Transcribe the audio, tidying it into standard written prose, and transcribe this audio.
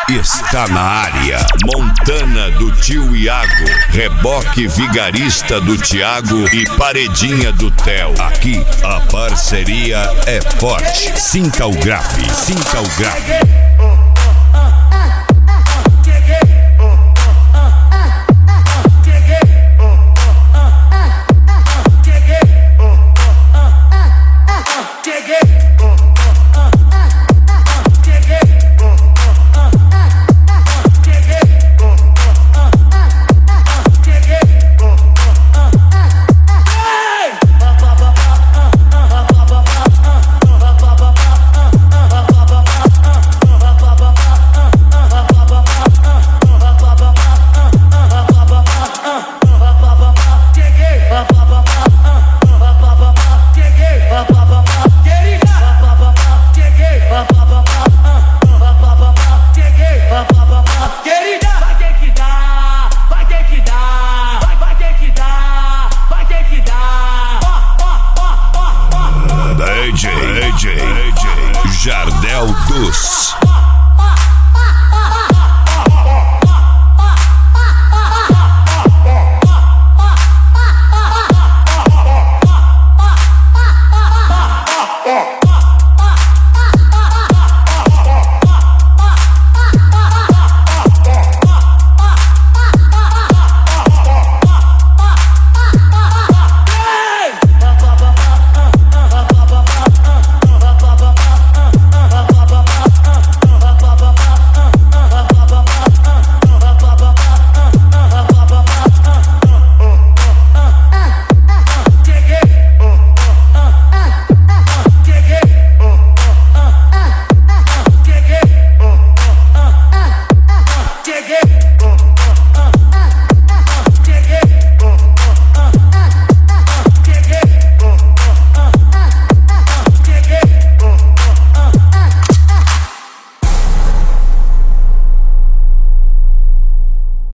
Está na área, Montana do tio Iago, reboque vigarista do Thiago e paredinha do Theo. Aqui a parceria é forte. Sinta o grave, sinta o grave. DJ Jardel dos